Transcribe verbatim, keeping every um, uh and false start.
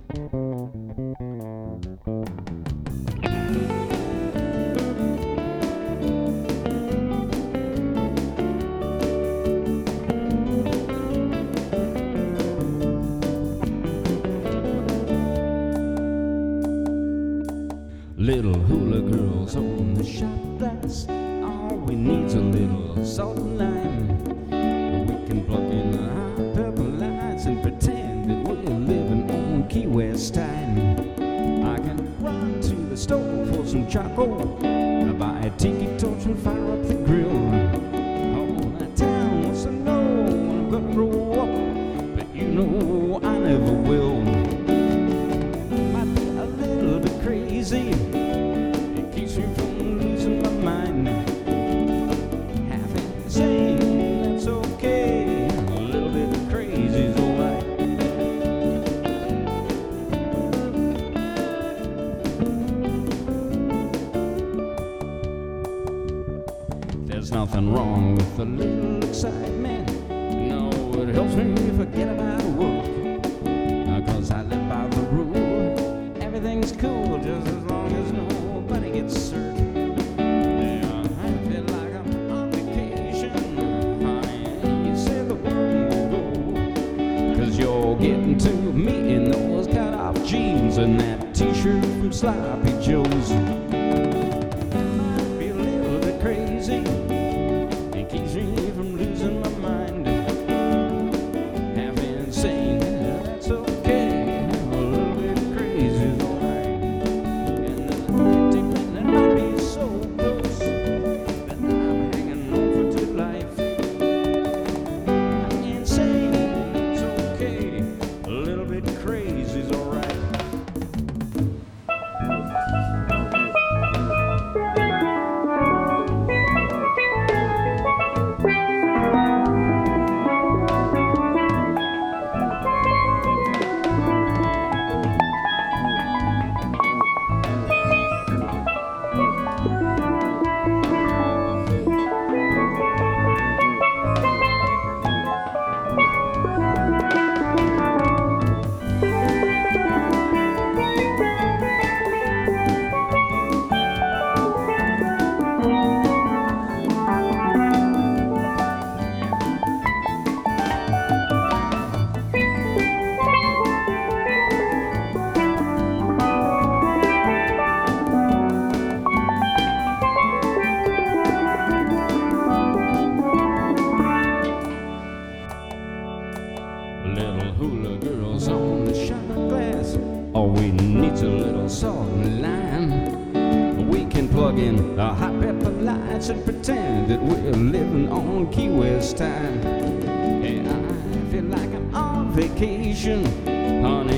Little hula girls on the shot glass. All we need's a little salt and lime. We can plug in the hot pepper lights and pretend that we're living on Key West time. I can run to the store for some charcoal, buy a tiki torch and fire up the grill. Oh, that town wants to know I'm gonna grow up, but you know I never will. Might be a little bit crazy, it keeps me from losing my mind. Half insane, that's okay, a little bit crazy's alright. There's nothing wrong with a little excitement. No, it helps me forget about work, cause I live by the rule. Everything's cool just as long as nobody gets hurt. Yeah, I feel like I'm on vacation. Honey, you say the world will go, cause you're getting to me in those cut-off jeans and that t-shirt from Sloppy Joe's. Might be a little bit crazy, it keeps me from losing my mind. Half insane, that's okay, a little bit crazy is alright. And the tickling that might be so close that I'm hanging on for dear life. I'm insane, it's okay, a little bit crazy is alright. Little hula girls on the shot glass. All we need's a little salt and lime. We can plug in the hot pepper lights and pretend that we're living on Key West time. Yeah, I feel like I'm on vacation, honey.